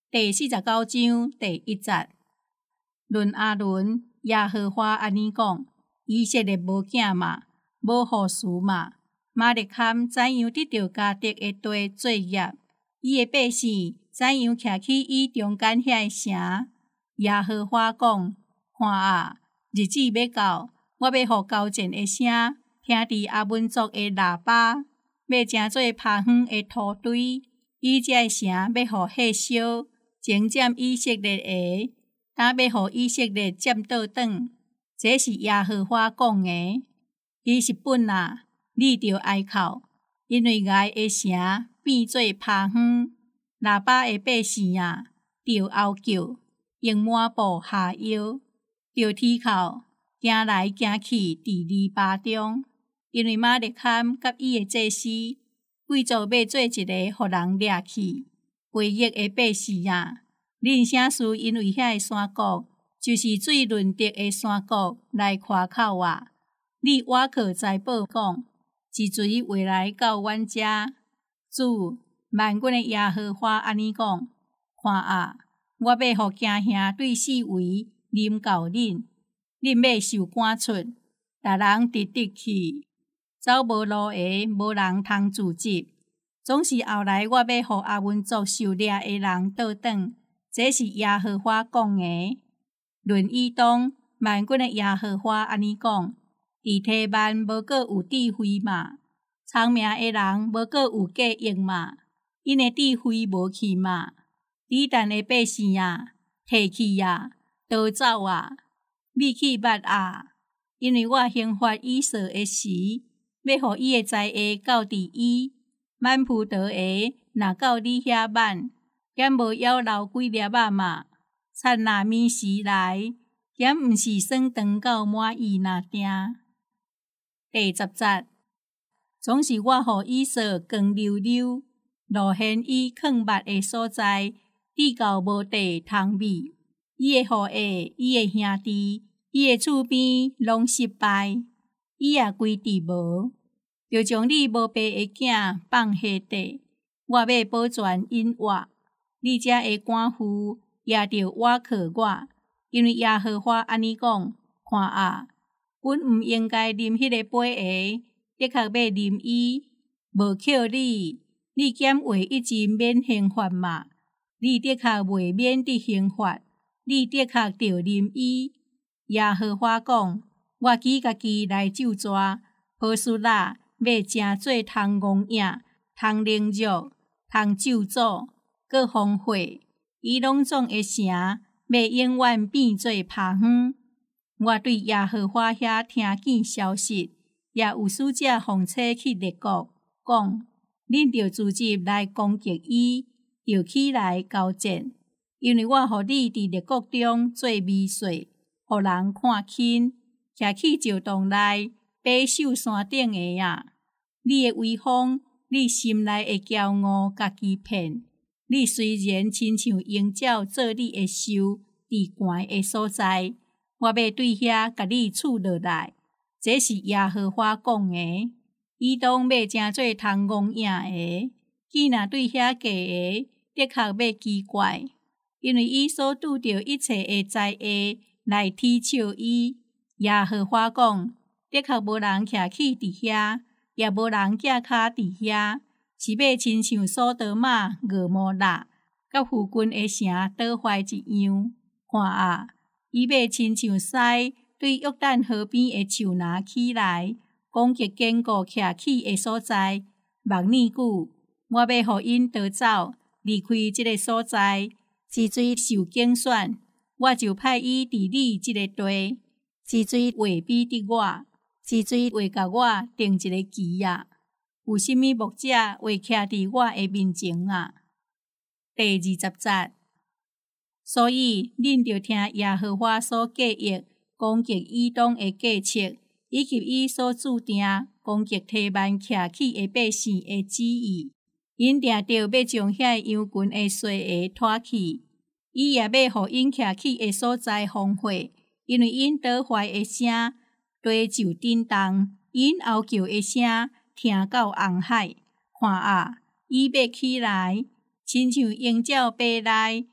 第49章第1节，论阿伦，耶和华安尼讲：以色列无囝嘛，无后嗣嘛。马勒坎怎样得到家得的地作业？伊的百姓怎样徛起伊中间遐个城？耶和华讲：看啊，日子要到，我要互交战的声听伫阿文族的喇叭，要成做拍远的土堆。伊这个城要互火烧，精占以色列的，担要互以色列占倒转。这是耶和华讲的。其实本啊，你着哀哭，因为我的城变做拍远，喇叭的百姓啊，着嗷叫，用满布下腰，着啼哭，行来行去伫篱笆中。因为马勒坎甲伊的祭司，贵族要做一个互人掠去回忆的百姓啊！恁啥事因为遐个山谷，就是水润泽的山谷来夸口啊！你瓦克财宝讲，一锤回来到阮遮。主万军的耶和华安尼讲：看啊，我要互惊吓对四围临到恁，恁要受赶出，逐人直去，走无路的，无人通自执。总是后来我要互阿文族受掠的人倒转，这是耶和华讲的。论以东，万军的耶和华安尼讲：伫提曼无阁有智慧嘛？聪明的人无阁有计益嘛？因的智慧无去嘛？底但的百姓啊，提去啊，逃走啊，秘去捌啊！因为我刑罚以扫的时，要互伊的灾厄到伫伊。满葡萄的若到你遐满，减无夭留几粒仔嘛？灿烂面时来，减毋是算长到满意那定。第10节，总是我互以扫光溜溜，露现伊藏捌的所在，滴到无地通秘。伊的后裔，伊的兄弟，伊的厝边拢失败，伊也规治无。就将你无爸的囝放下地，我要保全因活。你遮的官夫也着倚靠我，因为耶和华安尼讲：看啊，阮毋应该啉迄个杯的，的确要啉伊。无扣你，你减为一日免刑罚嘛？你的确袂免得刑罚，你的确着啉伊。耶和华讲：我举家己来咒詛波斯拉。要成做通戆影、通凌辱、通咒诅，搁荒废，伊拢总的城要永远变做拍远。我对耶和华遐听见消息，也有使者奉册去列国，讲：恁着自集来攻击伊，着起来交战，因为我互你伫列国中做美术，互人看轻，徛起石洞内。爬守山顶的啊！你的威风，你心内的骄傲，家己骗。你虽然亲像鹰鸟做你的兽，伫悬的所在，我要对遐甲你处落来。这是耶和华讲的。以东要成做通戆影的，伊若对遐假的，的确要奇怪，因为伊所拄着一切的灾厄来踢笑伊。耶和华讲。的确无人徛起伫遐，也无人架骹伫遐，是要亲像索多玛、蛾摩拉，甲附近的城倒坏一样。看啊，伊要亲像狮对约旦河边的树林起来，攻击坚固徛起的所在。万年久，我要互因逃走，离开这个所在。之水受竞选，我就派伊伫你这个地。之水会比得我。之水会甲我定一个期啊！有甚物牧者会徛伫我的面前啊？第20节，所以恁着听耶和华所计划攻击以东的计策，以及伊所注定攻击提曼徛起的百姓的旨意。因定着要将遐羊群的衰下拖去，伊也要互因徛起的所在荒废，因为因倒坏的声。地就震动，因嗷叫的声听到红海。看啊，伊要起来，亲像鹰鸟飞来，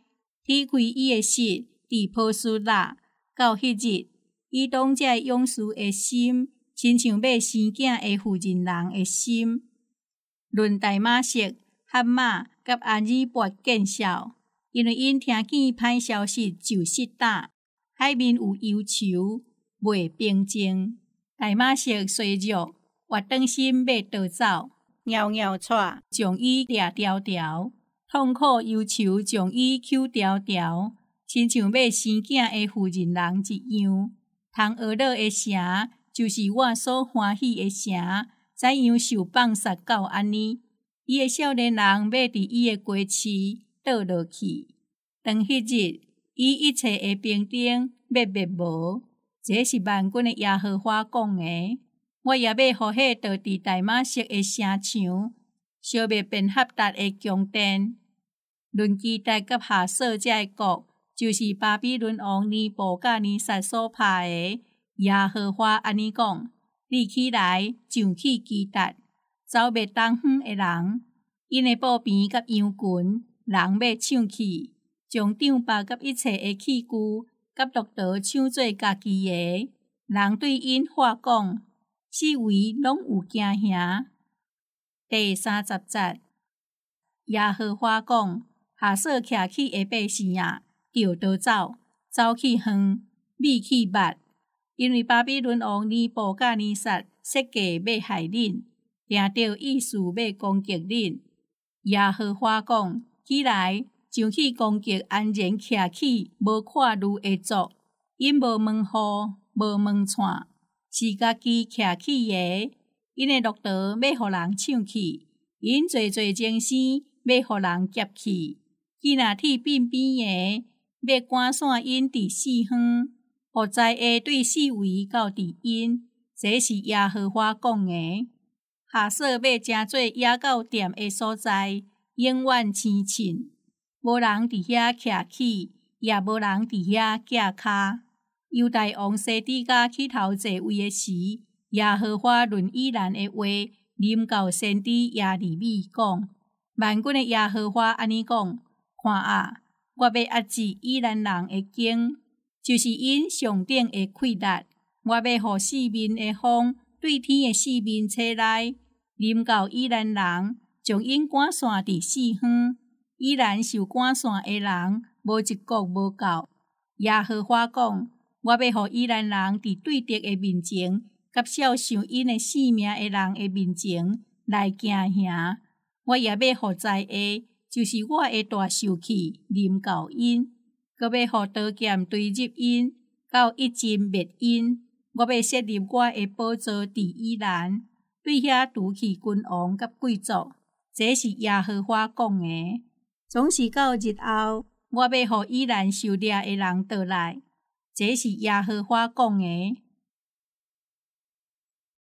踢开伊的室，伫波斯拉。到迄日，伊当这勇士的心，亲像要生囝的妇人人的心。论大马色、哈马甲安尔伯见笑，因为因听见歹消息就失胆，海面有忧愁，袂平静。大马色衰弱，活转心要逃走，袅袅喘，将伊掠条条，痛苦忧愁将伊揪条条，亲像要生囝的妇人人一样。通学落的城，就是我所欢喜的城，怎样受放杀到安尼？伊的少年人要伫伊的街市倒落去。当迄日，伊一切的平顶要灭无。这是万军的耶和华讲的。我也要予迄倒伫大马色的城墙消灭便哈达的宫殿。论基达甲哈索这个国，就是巴比伦王尼布甲尼撒所拍的。耶和华安尼讲：你起来，上去基达，走灭东方的人，因的布边甲羊群，人要抢去，将帐篷甲一切的器具甲骆驼抢做家己的。人对因话讲，四围拢有惊吓。第30节，耶和华讲：哈索徛起的百姓啊，着逃走，走去远，米去密，因为巴比伦王尼布甲尼撒设计要害恁，定着意思要攻击恁。耶和华讲：起来，上去攻击安然徛起无看路的族，因无门户，无门串，是家己徛起的。因的骆驼要互人抢去，因做精生要互人劫去。伊若铁边边的，要赶散因伫四方，互灾厄对四围到伫因。这是耶和华讲的。哈索要成做野狗店的所在，永远青青，无人伫遐徛起，也无人伫遐架骹。犹大王西底家起头坐位的时，耶和华论以兰的话，临到先知耶利米讲：万军的耶和华安尼讲，看啊，我要压制以兰人的颈，就是因上顶的溃力。我要互四面的风对天的四面吹来，临到以兰人，将因赶散伫四方。以兰受赶散的人，无一个无够。耶和华讲：我要互以兰人伫对敌的面前，甲少想因的性命的人的面前来惊吓。我也要互灾厄，就是我的大受气临到因，阁要互刀剑对入因，到一尽灭因。我要设立我的宝座伫以兰，对遐除去君王甲贵族。这是耶和华讲的。总是到日后，我要互以兰受掠的人倒来。这是耶和华讲的。